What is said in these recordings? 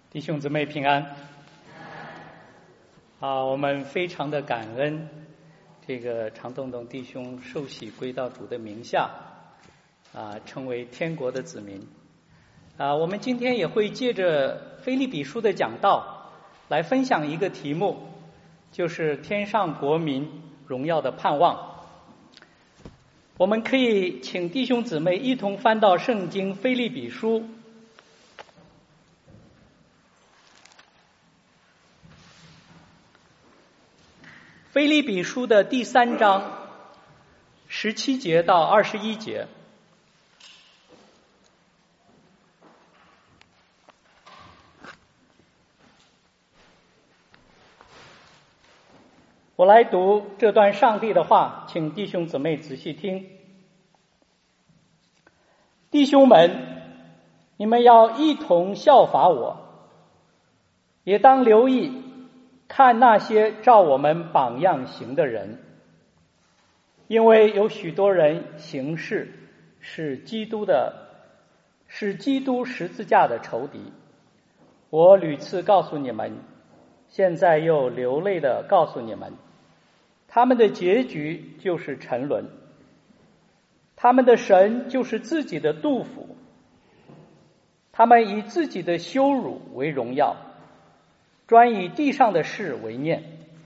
弟兄姊妹平安。我们非常的感恩这个常栋栋弟兄受洗归到主的名下，成为天国的子民。我们今天也会借着腓立比书的讲道来分享一个题目，就是天上国民荣耀的盼望。我们可以请弟兄姊妹一同翻到圣经腓立比书腓立比书的第3章17节到21节。我来读这段上帝的话，请弟兄姊妹仔细听。弟兄们，你们要一同效法我，也当留意看那些照我们榜样行的人，因为有许多人行事是基督十字架的仇敌。我屡次告诉你们，现在又流泪地告诉你们，他们的结局就是沉沦，他们的神就是自己的肚腹，他们以自己的羞辱为荣耀，专以地上的事为念。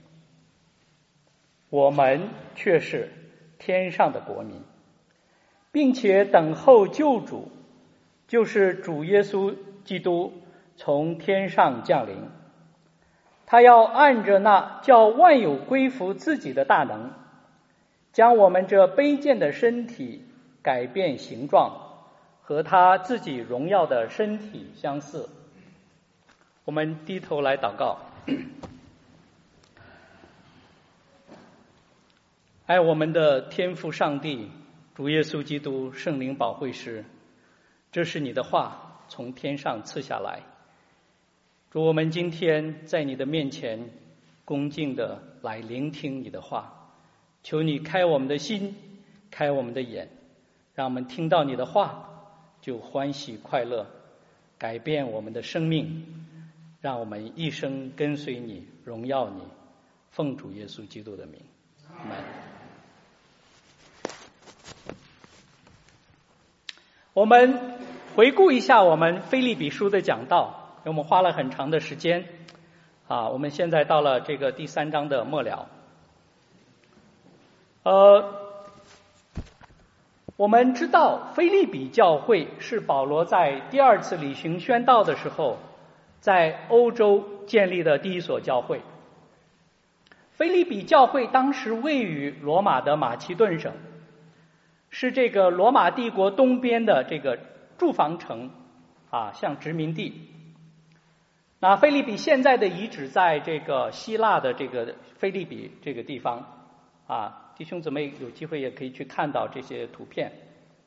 我们却是天上的国民，并且等候救主，就是主耶稣基督从天上降临。他要按着那叫万有归服自己的大能，将我们这卑贱的身体改变形状，和他自己荣耀的身体相似。我们低头来祷告。爱我们的天父上帝，主耶稣基督圣灵保惠师，这是你的话从天上赐下来。主，我们今天在你的面前恭敬的来聆听你的话，求你开我们的心，开我们的眼，让我们听到你的话就欢喜快乐，改变我们的生命，让我们一生跟随你，荣耀你，奉主耶稣基督的名，阿们。我们回顾一下我们腓立比书的讲道，我们花了很长的时间，我们现在到了这个第3章的末了。我们知道腓立比教会是保罗在第2次旅行宣道的时候在欧洲建立的第一所教会。腓立比教会当时位于罗马的马其顿省，是这个罗马帝国东边的这个驻防城，像殖民地。那腓立比现在的遗址在这个希腊的这个腓立比这个地方，弟兄姊妹有机会也可以去看到这些图片。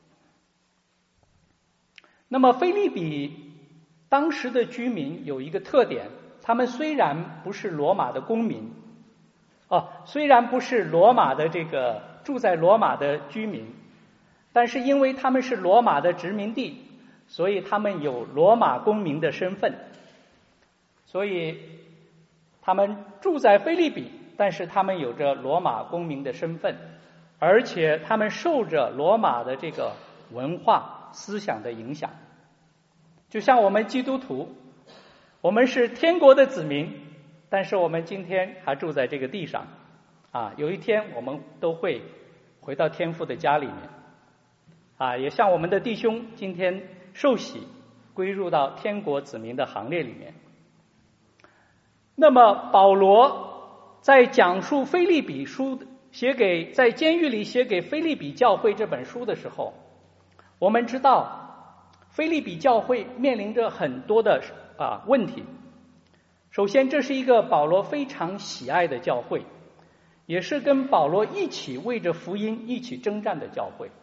那么腓立比当时的居民有一个特点，他们虽然不是罗马的公民，虽然不是罗马的这个住在罗马的居民，但是因为他们是罗马的殖民地，所以他们有罗马公民的身份。所以他们住在腓立比，但是他们有着罗马公民的身份，而且他们受着罗马的这个文化思想的影响。就像我们基督徒，我们是天国的子民，但是我们今天还住在这个地上，有一天我们都会回到天父的家里面，也像我们的弟兄今天受洗归入到天国子民的行列里面。那么保罗在讲述腓立比书在监狱里写给腓立比教会这本书的时候，我们知道腓立比教会面临着很多的问题。首先，这是一个保罗非常喜爱的教会，也是跟保罗一起为着福音一起征战的教会。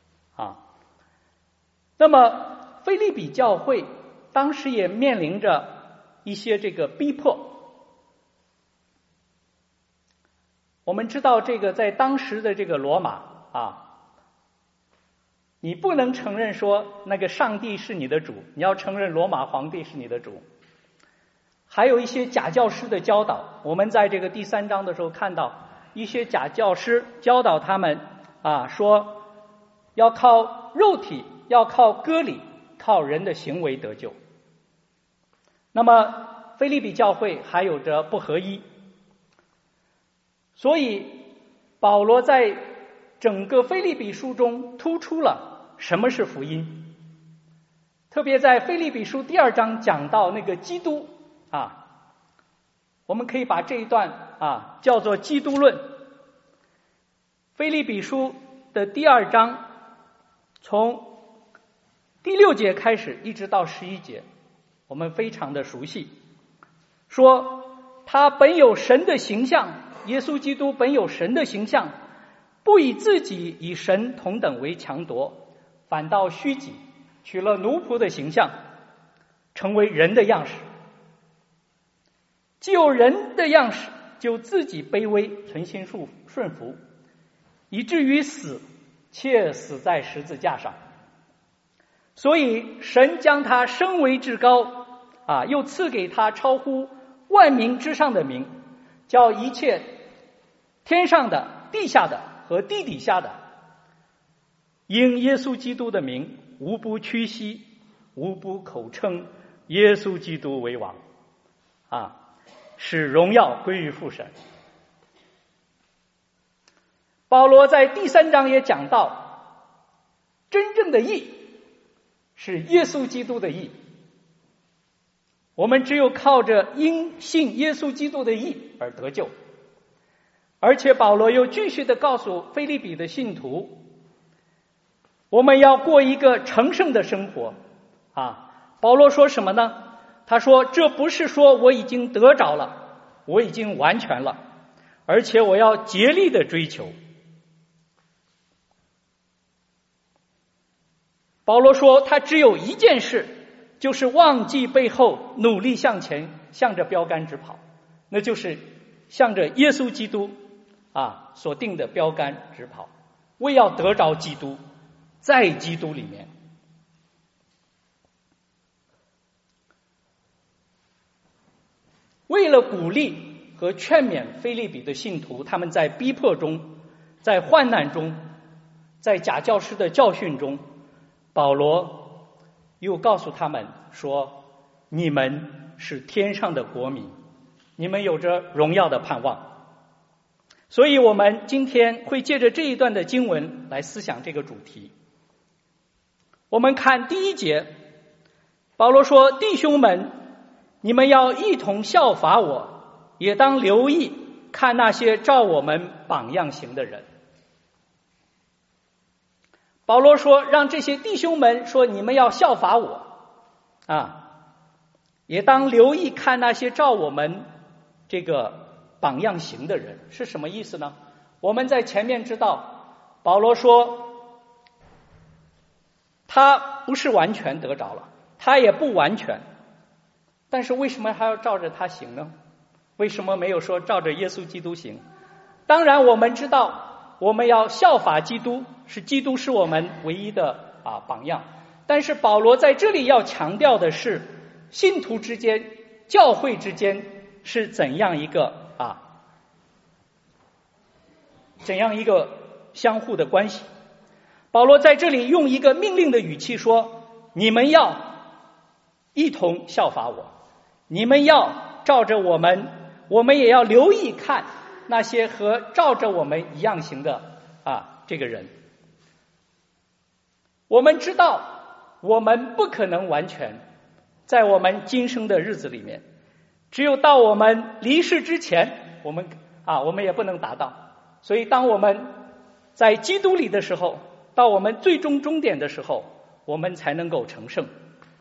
那么腓立比教会当时也面临着一些这个逼迫。我们知道这个在当时的这个罗马你不能承认说那个上帝是你的主，你要承认罗马皇帝是你的主。 还有一些假教师的教导。我们在这个第3章的时候看到一些假教师教导他们说要靠肉体，要靠割礼，靠人的行为得救。那么腓立比教会还有着不合一，所以保罗在整个腓立比书中突出了什么是福音，特别在腓立比书第2章讲到那个基督我们可以把这一段叫做基督论。腓立比书的第2章从第6节开始一直到11节，我们非常的熟悉，说他本有神的形象，耶稣基督本有神的形象，不以自己与神同等为强夺，反倒虚己，取了奴仆的形象，成为人的样式。既有人的样式，就自己卑微，存心顺服，以至于死，且死在十字架上。所以神将他升为至高又赐给他超乎万民之上的名，叫一切天上的、地下的和地底下的，因耶稣基督的名，无不屈膝，无不口称耶稣基督为王使荣耀归于父神。保罗在第3章也讲到，真正的义是耶稣基督的义，我们只有靠着因信耶稣基督的义而得救。而且保罗又继续的告诉腓立比的信徒，我们要过一个成圣的生活保罗说什么呢？他说，这不是说我已经得着了，我已经完全了，而且我要竭力的追求。保罗说他只有一件事，就是忘记背后，努力向前，向着标杆直跑，那就是向着耶稣基督所定的标杆直跑，为要得着基督，在基督里面。为了鼓励和劝勉腓立比的信徒，他们在逼迫中，在患难中，在假教师的教训中，保罗又告诉他们说，你们是天上的国民，你们有着荣耀的盼望。所以我们今天会借着这一段的经文来思想这个主题。我们看第1节，保罗说，弟兄们，你们要一同效法我，也当留意看那些照我们榜样行的人。保罗说，让这些弟兄们说，你们要效法我也当留意看那些照我们这个榜样行的人。是什么意思呢？我们在前面知道，保罗说他不是完全得着了，他也不完全，但是为什么还要照着他行呢？为什么没有说照着耶稣基督行？当然我们知道我们要效法基督，是基督是我们唯一的榜样。但是保罗在这里要强调的是，信徒之间、教会之间是怎样一个相互的关系。保罗在这里用一个命令的语气说，你们要一同效法我，你们要照着我们也要留意看那些和照着我们一样行的这个人。我们知道我们不可能完全在我们今生的日子里面，只有到我们离世之前，我们也不能达到。所以当我们在基督里的时候，到我们最终终点的时候，我们才能够成圣。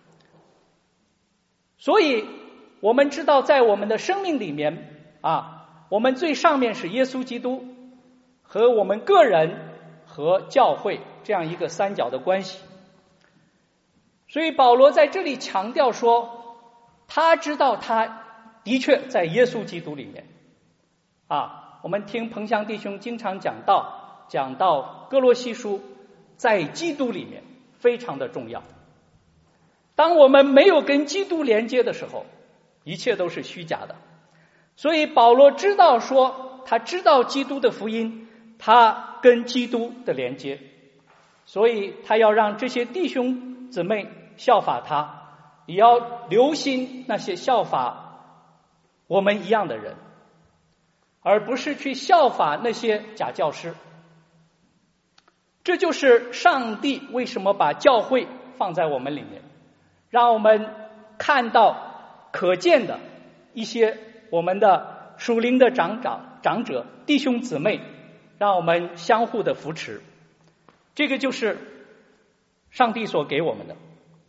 所以我们知道在我们的生命里面我们最上面是耶稣基督，和我们个人和教会这样一个三角的关系。所以保罗在这里强调说，他知道他的确在耶稣基督里面我们听彭香弟兄经常讲到哥罗西书，在基督里面非常的重要。当我们没有跟基督连接的时候， 一切都是虚假的。所以保罗知道说，他知道基督的福音，他跟基督的连接，所以他要让这些弟兄姊妹效法他，也要留心那些效法我们一样的人，而不是去效法那些假教师。这就是上帝为什么把教会放在我们里面，让我们看到可见的一些我们的属灵的长者弟兄姊妹，让我们相互的扶持。这个就是上帝所给我们的。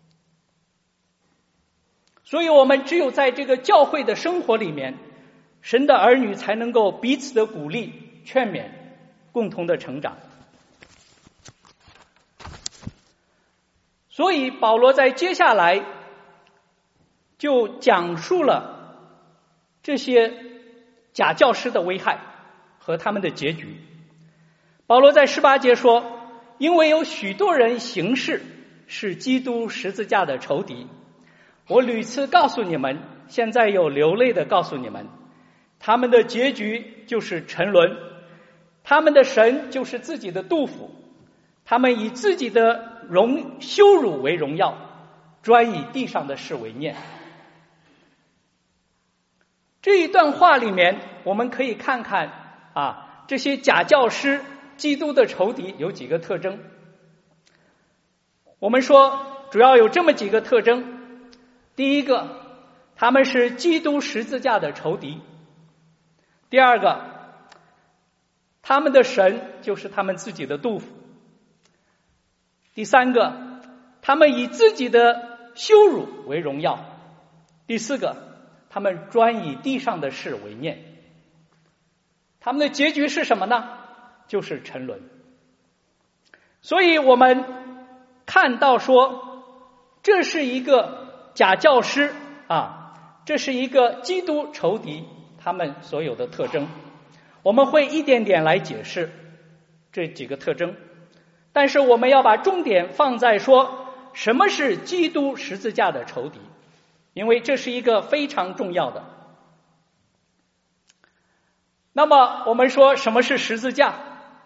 所以我们只有在这个教会的生活里面，神的儿女才能够彼此的鼓励劝勉，共同的成长。所以保罗在接下来就讲述了这些假教师的危害和他们的结局。保罗在18节说，因为有许多人行事是基督十字架的仇敌，我屡次告诉你们，现在有流泪的告诉你们，他们的结局就是沉沦，他们的神就是自己的肚腹，他们以自己的羞辱为荣耀，专以地上的事为念。这一段话里面，我们可以看看这些假教师基督的仇敌有几个特征。我们说主要有这么几个特征。第一个，他们是基督十字架的仇敌。第二个，他们的神就是他们自己的肚腹。第三个，他们以自己的羞辱为荣耀。第四个，他们专以地上的事为念。他们的结局是什么呢？就是沉沦。所以我们看到说，这是一个假教师这是一个基督仇敌，他们所有的特征。我们会一点点来解释这几个特征，但是我们要把重点放在说什么是基督十字架的仇敌，因为这是一个非常重要的。那么我们说什么是十字架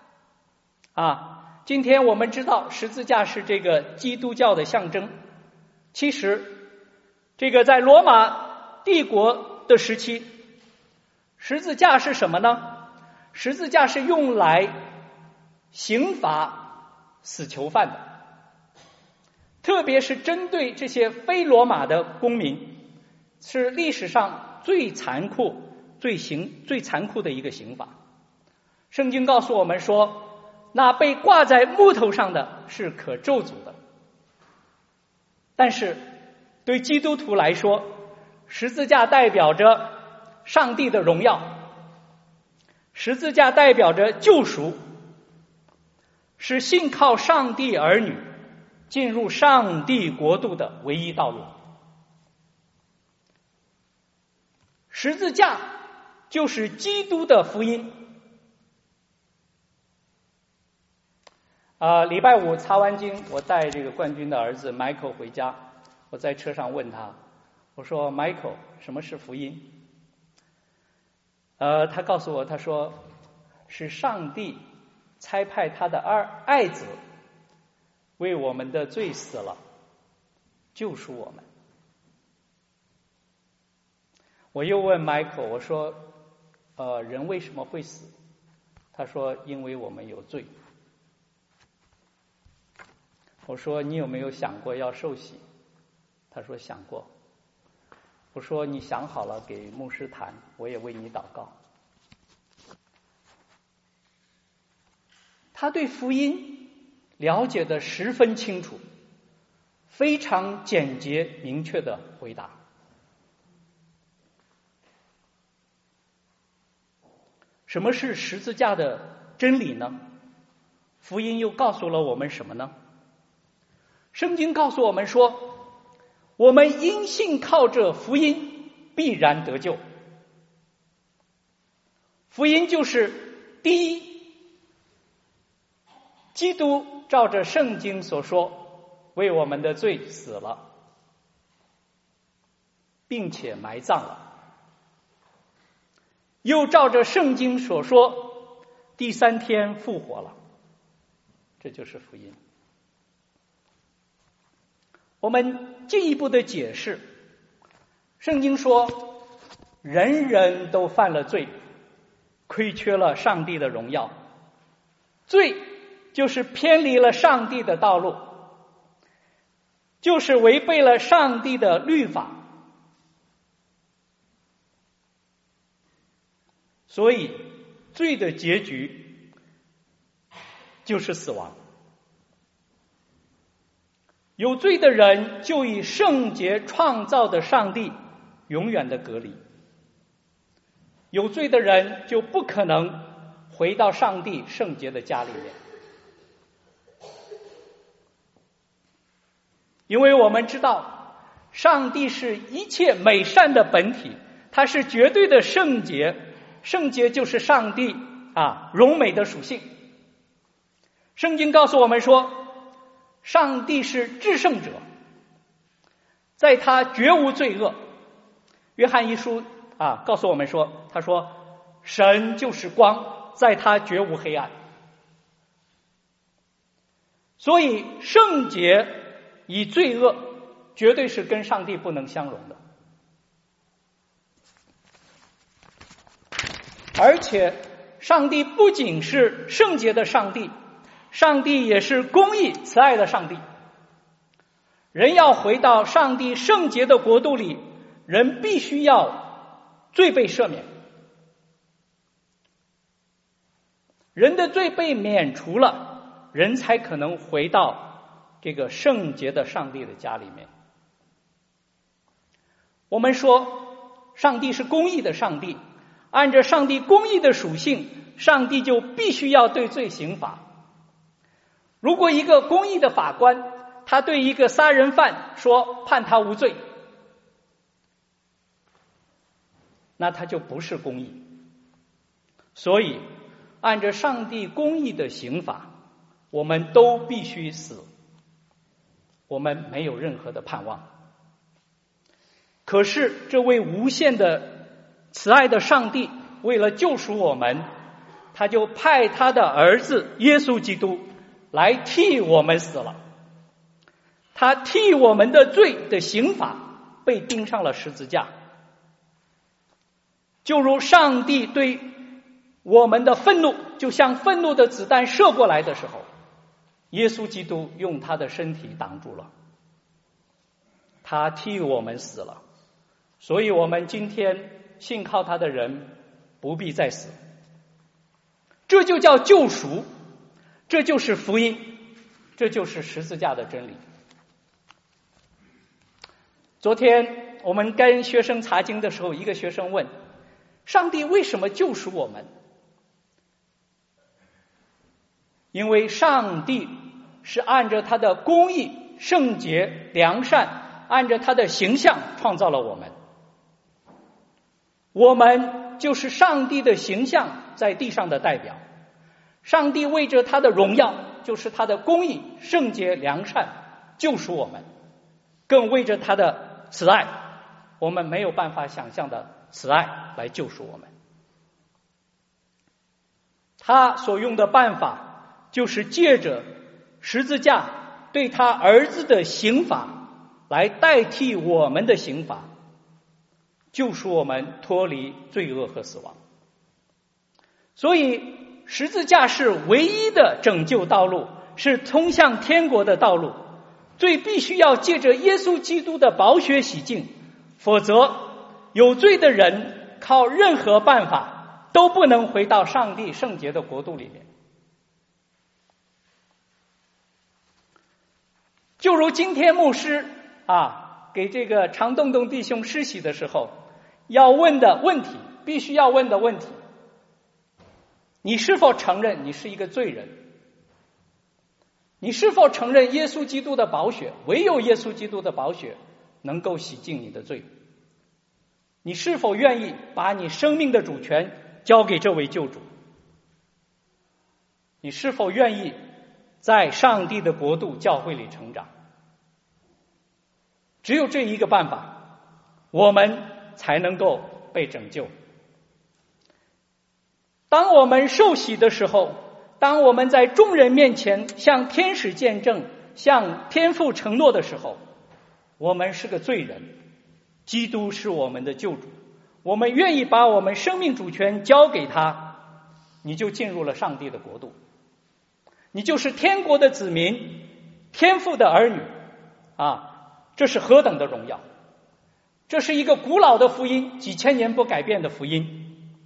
今天我们知道十字架是这个基督教的象征。其实这个在罗马帝国的时期，十字架是什么呢？十字架是用来刑罚死囚犯的，特别是针对这些非罗马的公民，是历史上最残酷的一个刑罚。圣经告诉我们说，那被挂在木头上的是可咒诅的。但是对基督徒来说，十字架代表着上帝的荣耀，十字架代表着救赎，是信靠上帝儿女进入上帝国度的唯一道路。十字架就是基督的福音。礼拜五擦完经，我带这个冠军的儿子 Michael 回家，我在车上问他，我说 Michael， 什么是福音？他告诉我，他说是上帝差派他的爱子为我们的罪死了，救赎我们。我又问 Michael， 我说人为什么会死？他说因为我们有罪。我说你有没有想过要受洗？他说想过。我说你想好了给牧师谈，我也为你祷告。他对福音了解的十分清楚，非常简洁明确的回答。什么是十字架的真理呢？福音又告诉了我们什么呢？圣经告诉我们说，我们因信靠着福音必然得救。福音就是第一，基督照着圣经所说为我们的罪死了。 并且埋葬了。又照着圣经所说，第3天复活了。这就是福音。我们进一步的解释，圣经说，人人都犯了罪，亏缺了上帝的荣耀。罪就是偏离了上帝的道路，就是违背了上帝的律法。所以罪的结局就是死亡。有罪的人就与圣洁创造的上帝永远的隔离，有罪的人就不可能回到上帝圣洁的家里面。因为我们知道上帝是一切美善的本体，他是绝对的圣洁，圣洁就是上帝荣美的属性。圣经告诉我们说，上帝是至圣者，在他绝无罪恶。约翰一书告诉我们说，他说神就是光，在他绝无黑暗。所以圣洁与罪恶绝对是跟上帝不能相容的。而且上帝不仅是圣洁的上帝，上帝也是公义慈爱的上帝。人要回到上帝圣洁的国度里，人必须要罪被赦免。人的罪被免除了，人才可能回到这个圣洁的上帝的家里面。我们说上帝是公义的上帝，按照上帝公义的属性，上帝就必须要对罪刑罚。如果一个公义的法官，他对一个杀人犯说判他无罪，那他就不是公义。所以按照上帝公义的刑罚，我们都必须死，我们没有任何的盼望。可是这位无限的慈爱的上帝，为了救赎我们，他就派他的儿子耶稣基督来替我们死了。他替我们的罪的刑罚被钉上了十字架。就如上帝对我们的愤怒，就像愤怒的子弹射过来的时候，耶稣基督用他的身体挡住了，他替我们死了。所以我们今天信靠他的人不必再死。这就叫救赎，这就是福音，这就是十字架的真理。昨天我们跟学生查经的时候，一个学生问，上帝为什么救赎我们？因为上帝是按照他的公义、圣洁、良善，按照他的形象创造了我们。我们就是上帝的形象在地上的代表。上帝为着他的荣耀，就是他的公义、圣洁、良善救赎我们，更为着他的慈爱，我们没有办法想象的慈爱来救赎我们。他所用的办法就是借着十字架对他儿子的刑罚来代替我们的刑罚，救赎我们脱离罪恶和死亡。所以十字架是唯一的拯救道路，是通向天国的道路。罪必须要借着耶稣基督的宝血洗净，否则有罪的人靠任何办法都不能回到上帝圣洁的国度里面。就如今天牧师给这个常洞洞弟兄施洗的时候要问的问题，必须要问的问题，你是否承认你是一个罪人？你是否承认耶稣基督的宝血，唯有耶稣基督的宝血能够洗净你的罪？你是否愿意把你生命的主权交给这位救主？你是否愿意在上帝的国度教会里成长？只有这一个办法， 我们才能够被拯救。当我们受洗的时候，当我们在众人面前向天使见证，向天父承诺的时候，我们是个罪人，基督是我们的救主，我们愿意把我们生命主权交给他，你就进入了上帝的国度，你就是天国的子民，天父的儿女啊！这是何等的荣耀！这是一个古老的福音，几千年不改变的福音。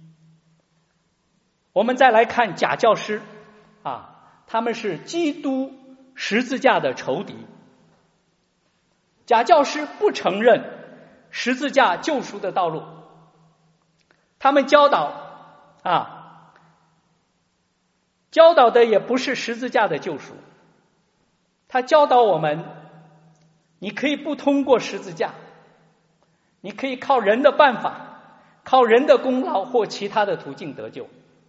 我们再来看假教师啊，他们是基督十字架的仇敌。假教师不承认十字架救赎的道路，他们教导的也不是十字架的救赎，他教导我们，你可以不通过十字架，你可以靠人的办法，靠人的功劳或其他的途径得救。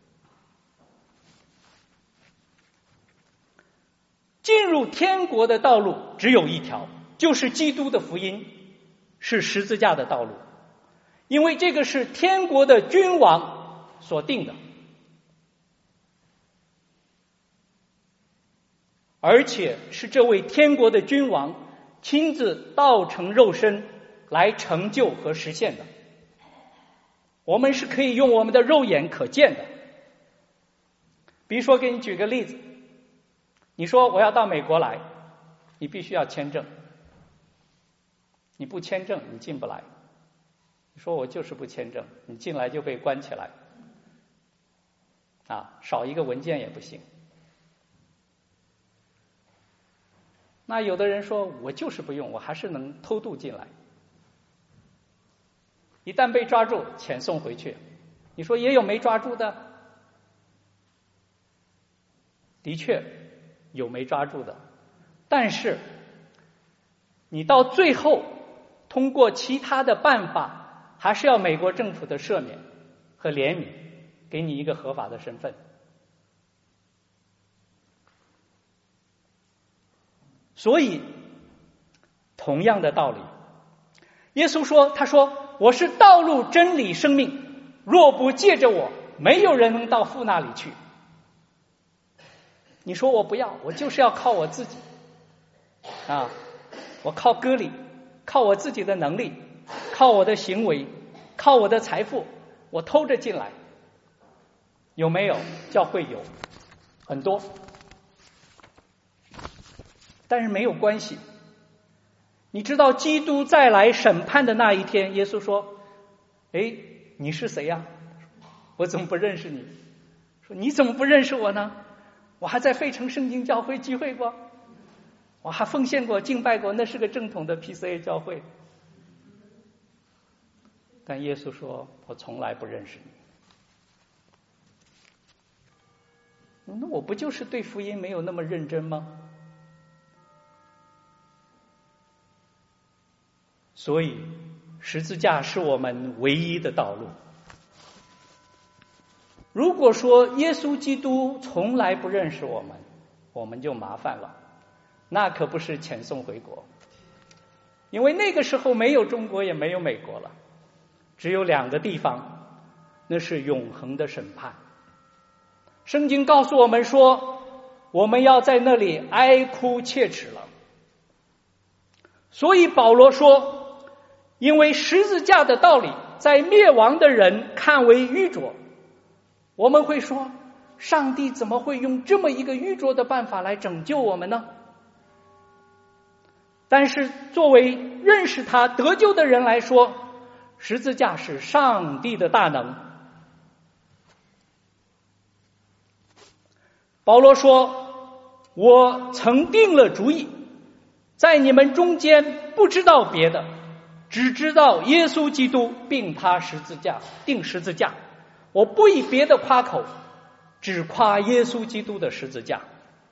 进入天国的道路只有一条，就是基督的福音，是十字架的道路，因为这个是天国的君王所定的，而且是这位天国的君王亲自道成肉身来成就和实现的。我们是可以用我们的肉眼可见的。比如说给你举个例子，你说我要到美国来，你必须要签证，你不签证你进不来。你说我就是不签证，你进来就被关起来少一个文件也不行。那有的人说我就是不用，我还是能偷渡进来，一旦被抓住遣送回去。你说也有没抓住的，的确有没抓住的，但是你到最后通过其他的办法，还是要美国政府的赦免和怜悯，给你一个合法的身份。所以同样的道理，耶稣说，他说我是道路真理生命，若不借着我，没有人能到父那里去。你说我不要，我就是要靠我自己我靠割礼，靠我自己的能力，靠我的行为，靠我的财富，我偷着进来。有没有？教会有很多，但是没有关系。你知道基督再来审判的那一天，耶稣说，你是谁呀？我怎么不认识你？说你怎么不认识我呢？我还在费城圣经教会聚会过，我还奉献过敬拜过，那是个正统的 PCA 教会。但耶稣说我从来不认识你。那我不就是对福音没有那么认真吗？所以十字架是我们唯一的道路。如果说耶稣基督从来不认识我们，我们就麻烦了，那可不是遣送回国。因为那个时候没有中国也没有美国了，只有两个地方，那是永恒的审判。圣经告诉我们说，我们要在那里哀哭切齿了。所以保罗说，因为十字架的道理在灭亡的人看为愚拙，我们会说，上帝怎么会用这么一个愚拙的办法来拯救我们呢？但是作为认识他得救的人来说，十字架是上帝的大能。保罗说，我曾定了主意，在你们中间不知道别的，只知道耶稣基督并他定十字架。我不以别的夸口，只夸耶稣基督的十字架。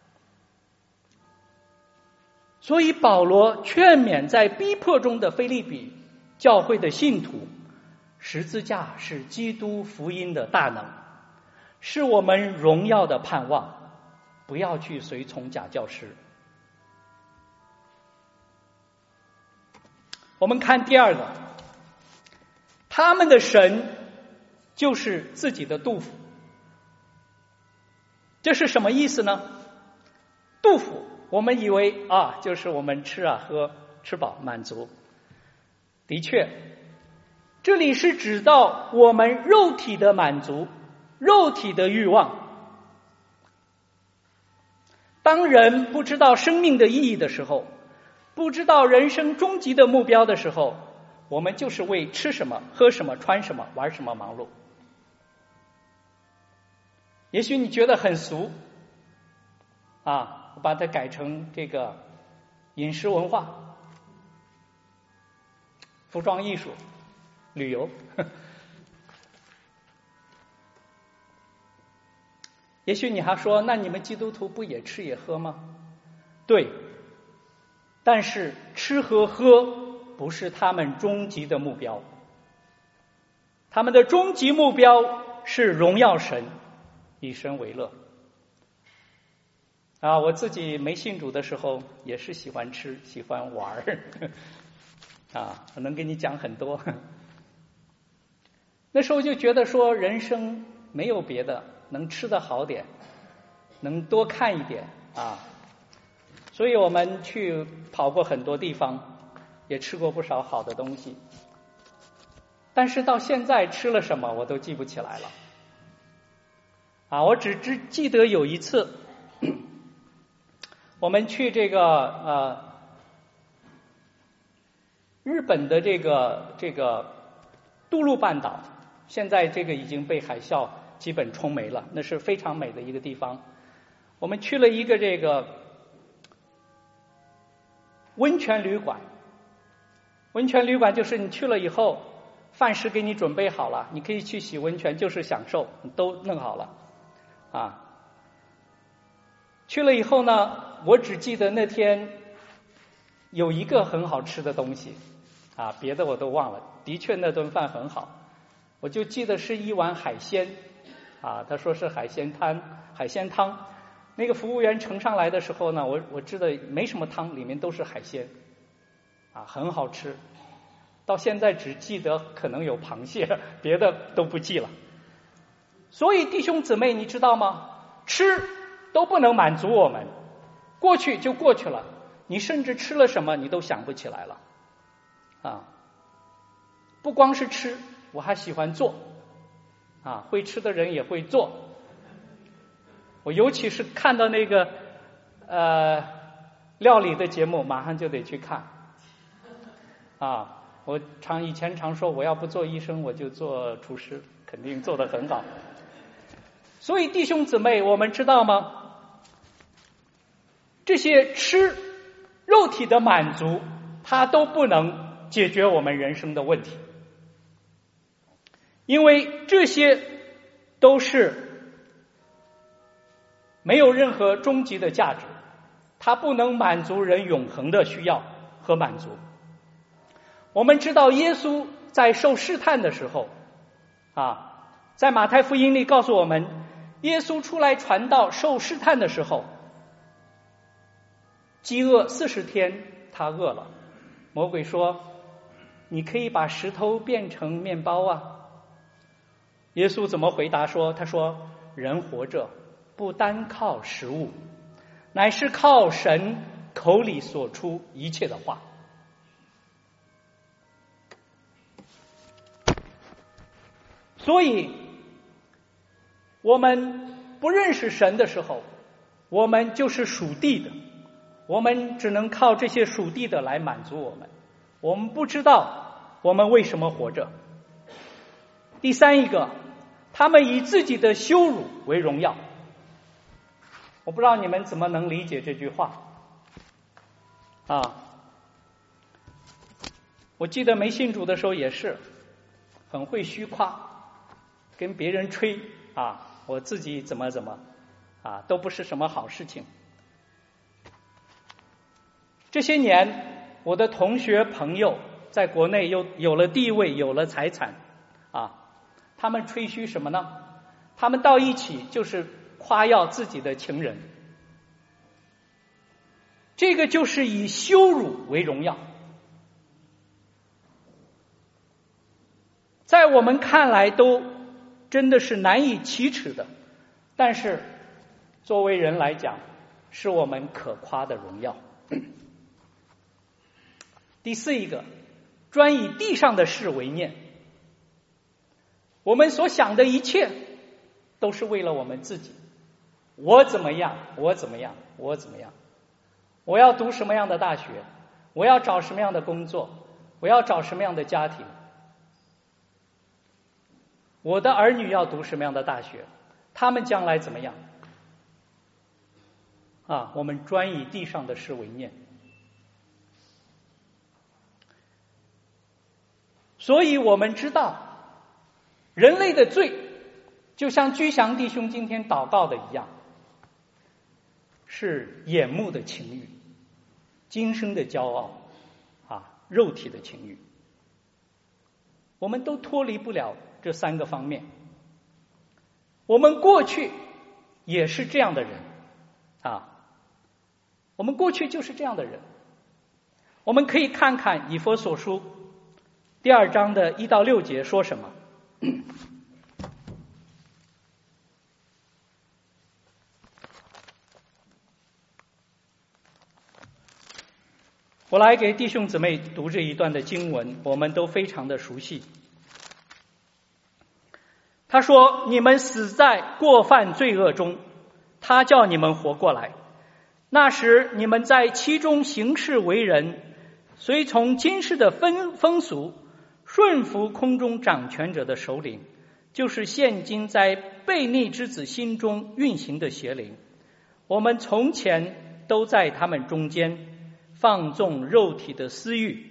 所以保罗劝勉在逼迫中的腓立比教会的信徒，十字架是基督福音的大能，是我们荣耀的盼望，不要去随从假教师。我们看第二个， 他们的神就是自己的肚腹。这是什么意思呢？肚腹，我们以为就是我们吃喝吃饱满足。的确，这里是指到我们肉体的满足，肉体的欲望。当人不知道生命的意义的时候，不知道人生终极的目标的时候，我们就是为吃什么、喝什么、穿什么、玩什么忙碌。也许你觉得很俗我把它改成这个饮食文化、服装艺术、旅游。也许你还说，那你们基督徒不也吃也喝吗？对，但是吃和喝不是他们终极的目标，他们的终极目标是荣耀神，以神为乐。我自己没信主的时候也是喜欢吃喜欢玩我能跟你讲很多。那时候就觉得说人生没有别的，能吃得好点，能多看一点所以我们去跑过很多地方，也吃过不少好的东西，但是到现在吃了什么我都记不起来了我只记得有一次我们去这个日本的这个杜陆半岛，现在这个已经被海啸基本冲没了，那是非常美的一个地方。我们去了一个这个温泉旅馆，温泉旅馆就是你去了以后，饭食给你准备好了，你可以去洗温泉，就是享受，都弄好了去了以后呢，我只记得那天有一个很好吃的东西别的我都忘了。的确那顿饭很好，我就记得是一碗海鲜他说是海鲜汤。那个服务员盛上来的时候呢，我知道没什么汤，里面都是海鲜很好吃。到现在只记得可能有螃蟹，别的都不记了。所以弟兄姊妹，你知道吗？吃都不能满足我们，过去就过去了，你甚至吃了什么你都想不起来了不光是吃，我还喜欢做会吃的人也会做。我尤其是看到那个料理的节目，马上就得去看我以前常说，我要不做医生我就做厨师，肯定做得很好。所以弟兄姊妹，我们知道吗？这些吃肉体的满足，它都不能解决我们人生的问题，因为这些都是没有任何终极的价值，它不能满足人永恒的需要和满足。我们知道耶稣在受试探的时候在马太福音里告诉我们，耶稣出来传道受试探的时候，饥饿40天，他饿了。魔鬼说，你可以把石头变成面包耶稣怎么回答说？他说，人活着不单靠食物，乃是靠神口里所出一切的话。所以我们不认识神的时候，我们就是属地的，我们只能靠这些属地的来满足我们，我们不知道我们为什么活着。第三一个，他们以自己的羞辱为荣耀。我不知道你们怎么能理解这句话我记得没信主的时候也是很会虚夸，跟别人吹我自己怎么都不是什么好事情。这些年我的同学朋友在国内又有了地位，有了财产他们吹嘘什么呢？他们到一起就是夸耀自己的情人，这个就是以羞辱为荣耀。 在我们看来都真的是难以启齿的，但是作为人来讲，是我们可夸的荣耀。第四一个，专以地上的事为念。我们所想的一切都是为了我们自己，我怎么样，我怎么样，我怎么样，我要读什么样的大学，我要找什么样的工作，我要找什么样的家庭，我的儿女要读什么样的大学，他们将来怎么样啊？我们专以地上的事为念。所以我们知道人类的罪就像居祥弟兄今天祷告的一样，是眼目的情欲，今生的骄傲肉体的情欲。我们都脱离不了这三个方面。我们过去也是这样的人我们过去就是这样的人。我们可以看看以弗所书第2章的1到6节说什么。我来给弟兄姊妹读这一段的经文，我们都非常的熟悉。他说：你们死在过犯罪恶中，他叫你们活过来。那时你们在其中行事为人，随从今世的风俗，顺服空中掌权者的首领，就是现今在悖逆之子心中运行的邪灵。我们从前都在他们中间，放纵肉体的私欲，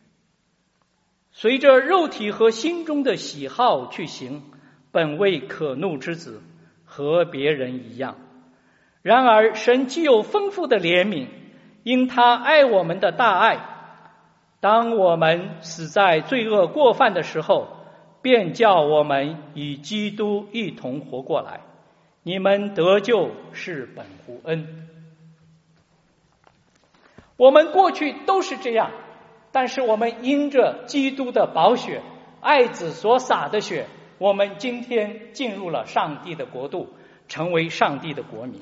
随着肉体和心中的喜好去行，本为可怒之子，和别人一样。然而神既有丰富的怜悯，因他爱我们的大爱，当我们死在罪恶过犯的时候，便叫我们与基督一同活过来。你们得救是本乎恩。我们过去都是这样，但是我们因着基督的宝血，爱子所洒的血，我们今天进入了上帝的国度，成为上帝的国民。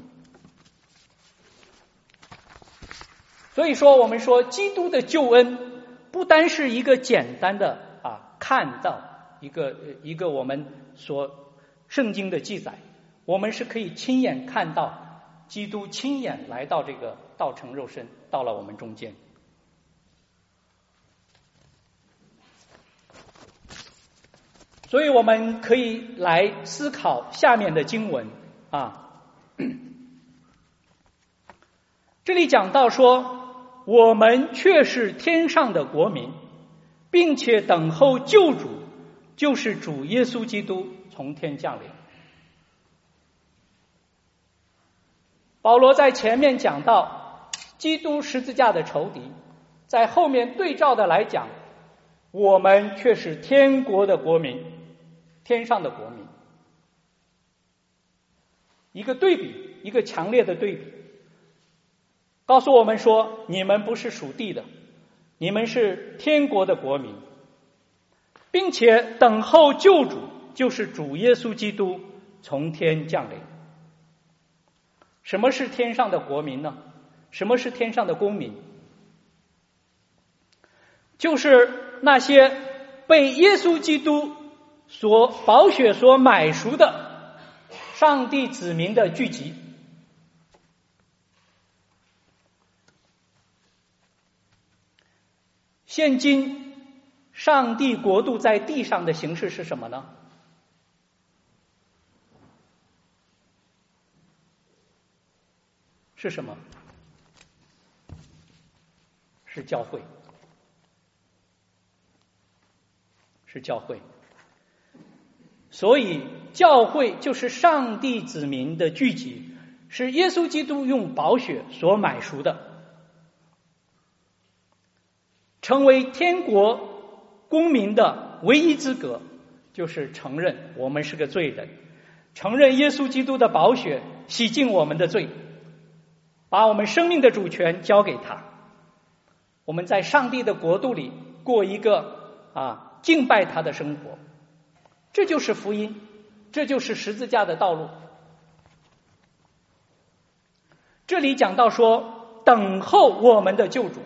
所以说我们说基督的救恩不单是一个简单的看到一个我们所圣经的记载，我们是可以亲眼看到基督亲眼来到这个道成肉身，到了我们中间。所以我们可以来思考下面的经文这里讲到说，我们却是天上的国民，并且等候救主，就是主耶稣基督从天降临。保罗在前面讲到基督十字架的仇敌，在后面对照的来讲，我们却是天国的国民，天上的国民。一个对比，一个强烈的对比，告诉我们说，你们不是属地的，你们是天国的国民，并且等候救主，就是主耶稣基督从天降临。什么是天上的国民呢？什么是天上的公民？就是那些被耶稣基督所宝血所买赎的上帝子民的聚集。现今上帝国度在地上的形式是什么呢？是什么？是教会，是教会。所以教会就是上帝子民的聚集，是耶稣基督用宝血所买赎的。成为天国公民的唯一资格，就是承认我们是个罪人，承认耶稣基督的宝血洗净我们的罪，把我们生命的主权交给他。我们在上帝的国度里过一个敬拜他的生活， 这就是福音，这就是十字架的道路。这里讲到说，等候我们的救主，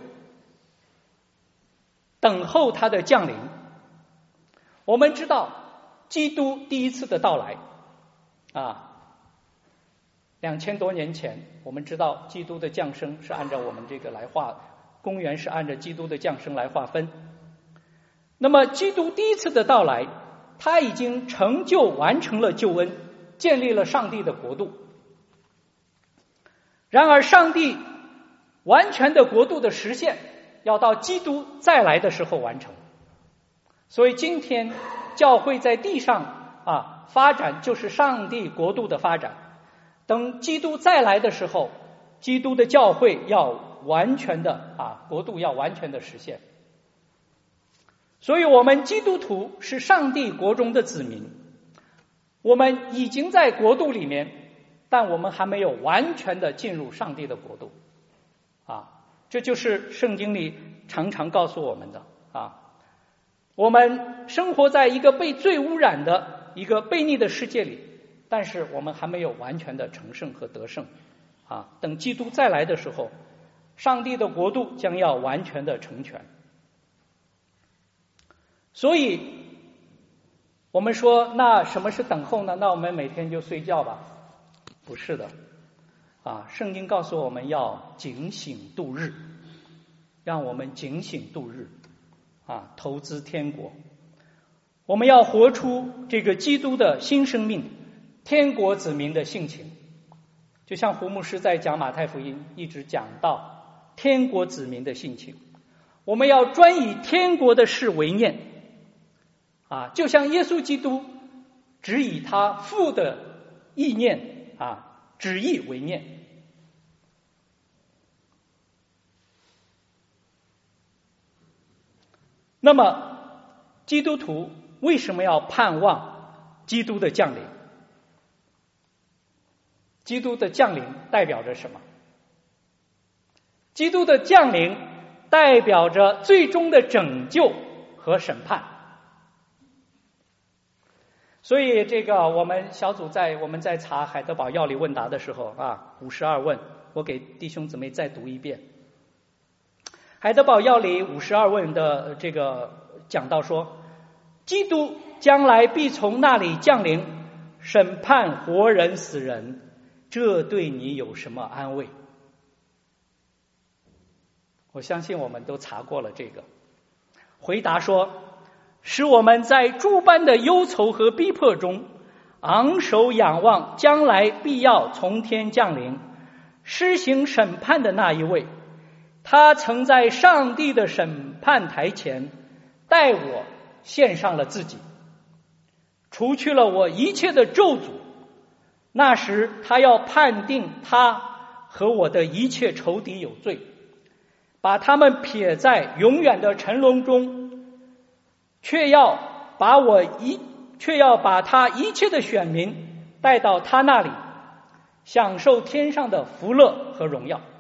等候他的降临。我们知道基督第一次的到来2000多年前，我们知道基督的降生是按照我们这个来划，公元是按照基督的降生来划分。那么基督第一次的到来，他已经成就完成了救恩，建立了上帝的国度。然而上帝完全的国度的实现要到基督再来的时候完成。所以今天教会在地上发展就是上帝国度的发展。等基督再来的时候，基督的教会要完全的国度要完全的实现。所以我们基督徒是上帝国中的子民，我们已经在国度里面，但我们还没有完全的进入上帝的国度这就是圣经里常常告诉我们的我们生活在一个被罪污染的一个悖逆的世界里，但是我们还没有完全的成圣和得胜等基督再来的时候，上帝的国度将要完全的成全。所以我们说，那什么是等候呢？那我们每天就睡觉吧？不是的圣经告诉我们要警醒度日，让我们警醒度日投资天国。我们要活出这个基督的新生命，天国子民的性情。就像胡牧师在讲马太福音一直讲到天国子民的性情，我们要专以天国的事为念就像耶稣基督只以他父的意念旨意为念。那么基督徒为什么要盼望基督的降临？基督的降临代表着什么？基督的降临代表着最终的拯救和审判。所以这个我们小组我们在查海德堡要理问答的时候52问，我给弟兄姊妹再读一遍。海德堡要理52问的这个讲到说，基督将来必从那里降临，审判活人死人，这对你有什么安慰？我相信我们都查过了这个。回答说，使我们在诸般的忧愁和逼迫中昂首仰望将来必要从天降临施行审判的那一位。他曾在上帝的审判台前代我献上了自己，除去了我一切的咒诅。那时他要判定他和我的一切仇敌有罪，把他们撇在永远的沉沦中，却要把他一切的选民带到他那里，享受天上的福乐和荣耀。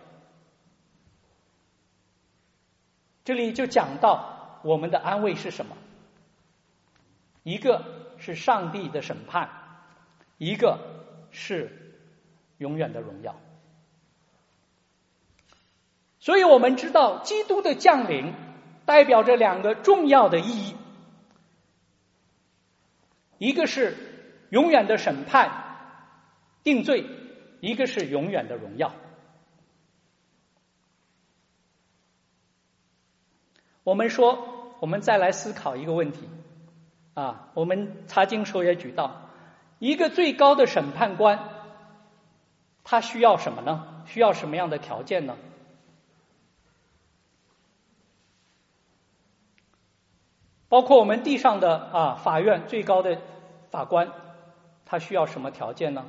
这里就讲到我们的安慰是什么？一个是上帝的审判，一个是永远的荣耀。所以我们知道基督的降临代表着两个重要的意义，一个是永远的审判定罪，一个是永远的荣耀。我们说，我们再来思考一个问题我们查经时候也举到，一个最高的审判官他需要什么呢？需要什么样的条件呢？包括我们地上的法院最高的法官，他需要什么条件呢？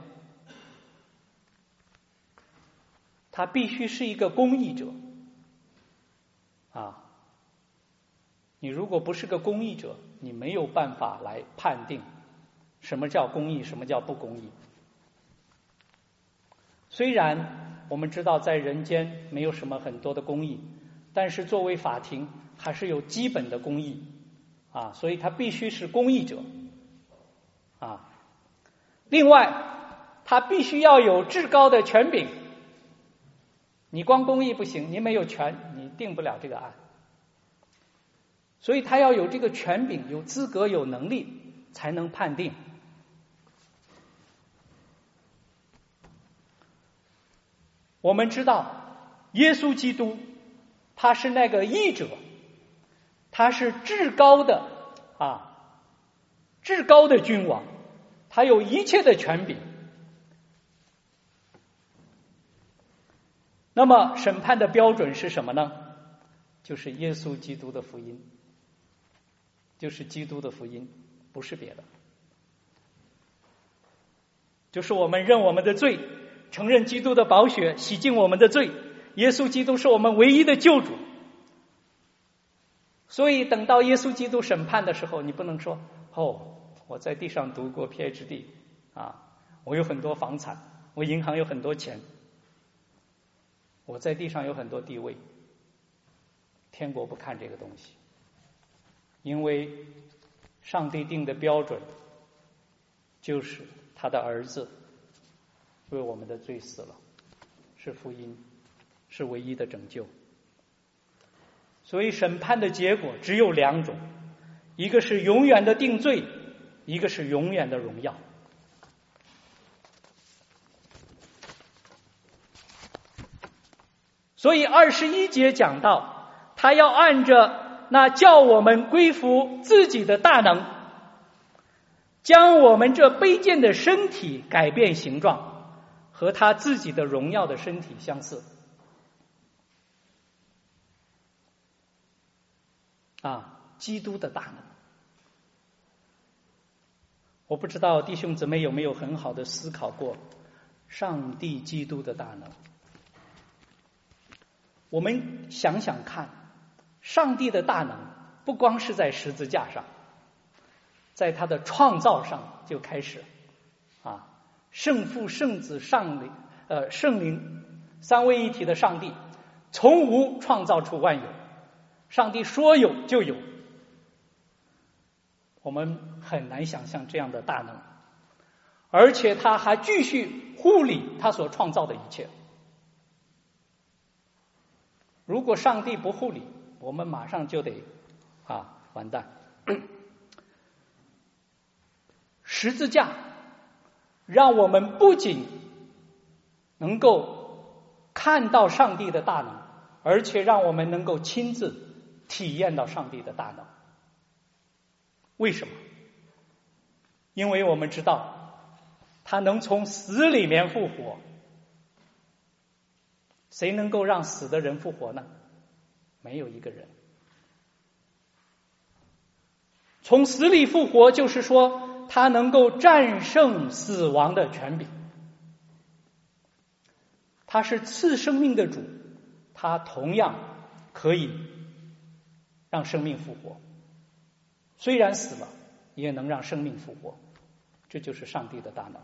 他必须是一个公义者你如果不是个公义者，你没有办法来判定什么叫公义，什么叫不公义。虽然我们知道在人间没有什么很多的公义，但是作为法庭还是有基本的公义所以他必须是公义者。 啊。另外，他必须要有至高的权柄。你光公义不行，你没有权，你定不了这个案。所以他要有这个权柄，有资格，有能力，才能判定。我们知道，耶稣基督他是那个义者，他是至高的至高的君王，他有一切的权柄。那么审判的标准是什么呢？就是耶稣基督的福音，就是基督的福音，不是别的。就是我们认我们的罪，承认基督的宝血洗净我们的罪，耶稣基督是我们唯一的救主。所以等到耶稣基督审判的时候，你不能说我在地上读过 PhD 我有很多房产，我银行有很多钱，我在地上有很多地位。天国不看这个东西，因为上帝定的标准就是他的儿子为我们的罪死了，是福音，是唯一的拯救。所以审判的结果只有两种，一个是永远的定罪，一个是永远的荣耀。所以21节讲到，他要按着那叫我们归服自己的大能，将我们这卑贱的身体改变形状，和他自己的荣耀的身体相似。基督的大能。我不知道弟兄姊妹有没有很好的思考过上帝基督的大能。我们想想看，上帝的大能不光是在十字架上，在他的创造上就开始圣父圣子圣灵三位一体的上帝从无创造出万有，上帝说有就有。我们很难想象这样的大能，而且他还继续护理他所创造的一切。如果上帝不护理，我们马上就得完蛋。十字架让我们不仅能够看到上帝的大能，而且让我们能够亲自体验到上帝的大能。为什么？因为我们知道他能从死里面复活。谁能够让死的人复活呢？没有一个人。从死里复活，就是说他能够战胜死亡的权柄。他是赐生命的主，他同样可以让生命复活。虽然死了，也能让生命复活，这就是上帝的大能。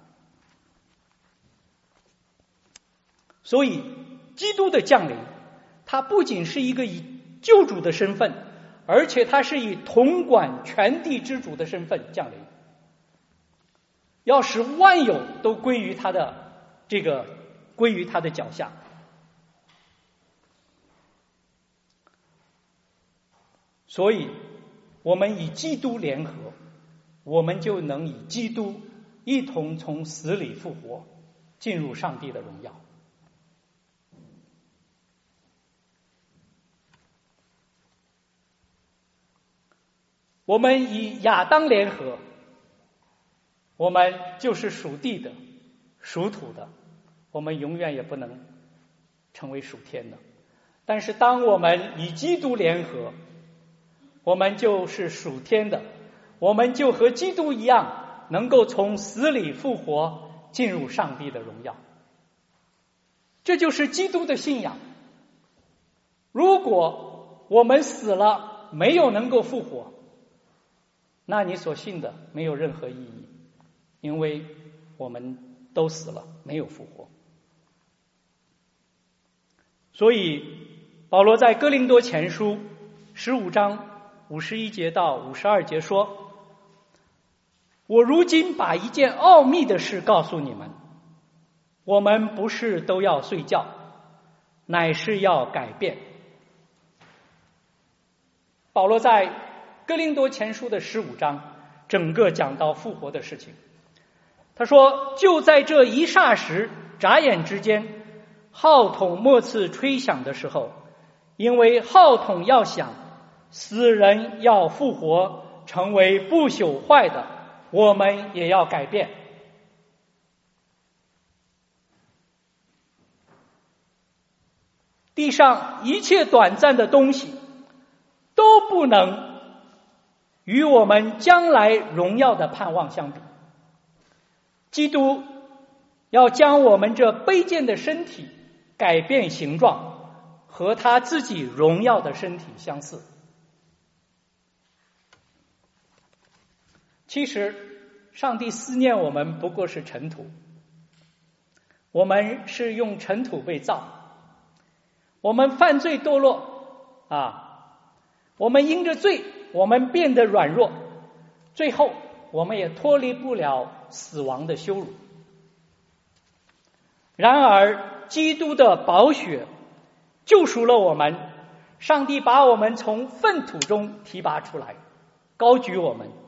所以基督的降临，他不仅是一个以救主的身份，而且他是以统管全地之主的身份降临，要使万有都归于他的脚下。所以我们以基督联合，我们就能以基督一同从死里复活，进入上帝的荣耀。我们以亚当联合，我们就是属地的、属土的，我们永远也不能成为属天的。但是当我们以基督联合，我们就是属天的，我们就和基督一样，能够从死里复活，进入上帝的荣耀。这就是基督的信仰。如果我们死了，没有能够复活，那你所信的没有任何意义，因为我们都死了，没有复活。所以保罗在哥林多前书15章51节到52节说， 我如今把一件奥秘的事告诉你们，我们不是都要睡觉，乃是要改变。保罗在哥林多前书的15章整个讲到复活的事情。他说，就在这一霎时，眨眼之间，号筒末次吹响的时候，因为号筒要响，死人要复活，成为不朽坏的，我们也要改变。地上一切短暂的东西都不能与我们将来荣耀的盼望相比。基督要将我们这卑贱的身体改变形状，和他自己荣耀的身体相似。其实上帝思念我们不过是尘土，我们是用尘土被造，我们犯罪堕落我们因着罪，我们变得软弱，最后我们也脱离不了死亡的羞辱。然而基督的宝血救赎了我们，上帝把我们从粪土中提拔出来，高举我们。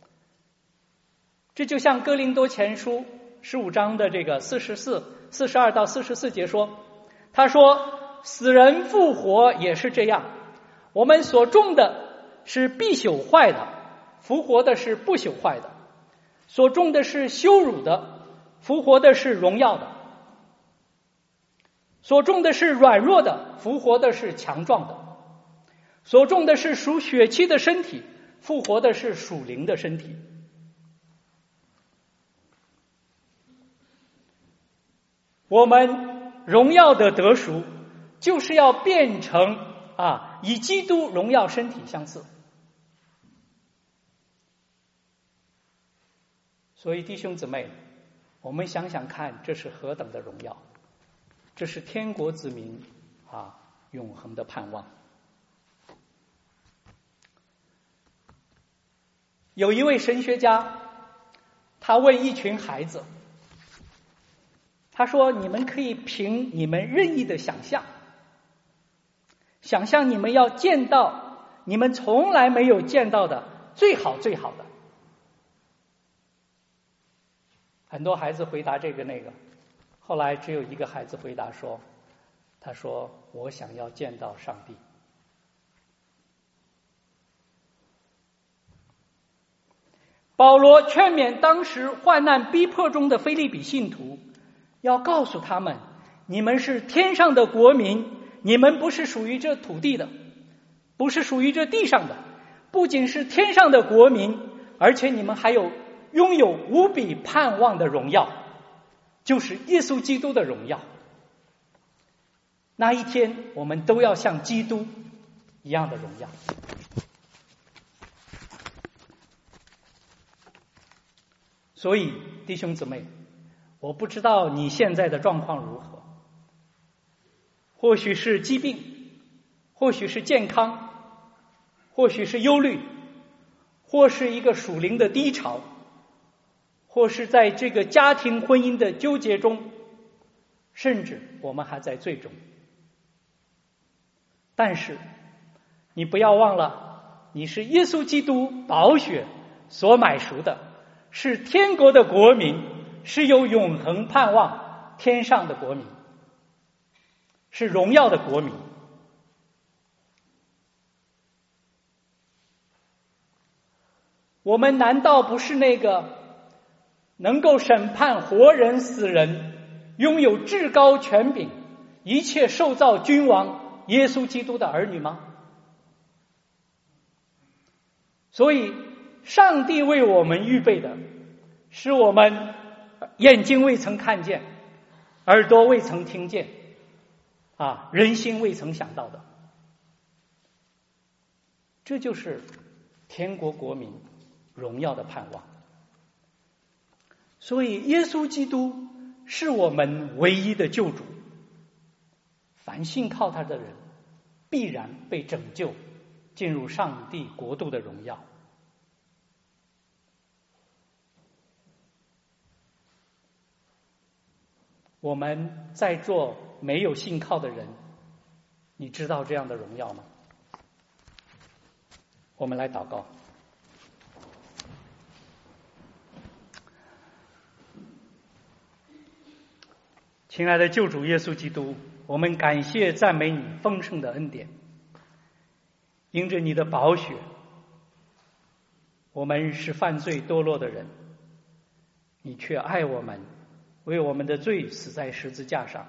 这就像哥林多前书15章的这个42到44节说，他说死人复活也是这样，我们所种的是必朽坏的，复活的是不朽坏的；所种的是羞辱的，复活的是荣耀的；所种的是软弱的，复活的是强壮的；所种的是属血气的身体，复活的是属灵的身体。我们荣耀的得赎，就是要变成以基督荣耀身体相似。所以弟兄姊妹，我们想想看，这是何等的荣耀，这是天国子民永恒的盼望。有一位神学家，他问一群孩子，他说，你们可以凭你们任意的想象你们要见到你们从来没有见到的最好最好的。很多孩子回答这个那个，后来只有一个孩子回答说，他说我想要见到上帝。保罗劝勉当时患难逼迫中的腓立比信徒，要告诉他们，你们是天上的国民，你们不是属于这土地的，不是属于这地上的，不仅是天上的国民，而且你们还拥有无比盼望的荣耀，就是耶稣基督的荣耀。那一天我们都要像基督一样的荣耀。所以弟兄姊妹，我不知道你现在的状况如何，或许是疾病，或许是健康，或许是忧虑，或是一个属灵的低潮，或是在这个家庭婚姻的纠结中，甚至我们还在罪中。但是你不要忘了，你是耶稣基督宝血所买赎的，是天国的国民，是有永恒盼望天上的国民，是荣耀的国民。我们难道不是那个能够审判活人死人，拥有至高权柄，一切受造君王耶稣基督的儿女吗？所以上帝为我们预备的是我们眼睛未曾看见，耳朵未曾听见，人心未曾想到的。这就是天国国民荣耀的盼望。所以耶稣基督是我们唯一的救主，凡信靠他的人必然被拯救，进入上帝国度的荣耀。 我们在座没有信靠的人，你知道这样的荣耀吗？我们来祷告。亲爱的救主耶稣基督，我们感谢赞美你丰盛的恩典。因着你的宝血，我们是犯罪堕落的人，你却爱我们，为我们的罪死在十字架上。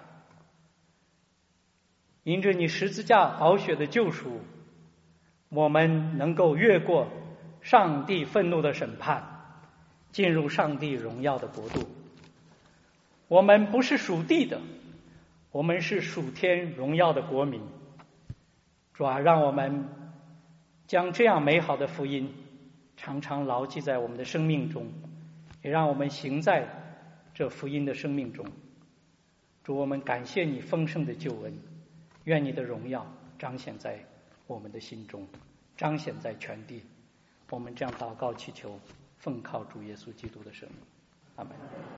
因着你十字架宝血的救赎，我们能够越过上帝愤怒的审判，进入上帝荣耀的国度。我们不是属地的，我们是属天荣耀的国民。主啊，让我们将这样美好的福音常常牢记在我们的生命中，也让我们行在这福音的生命中。主，我们感谢你丰盛的救恩，愿你的荣耀彰显在我们的心中，彰显在全地。我们这样祷告祈求，奉靠主耶稣基督的圣名，阿们。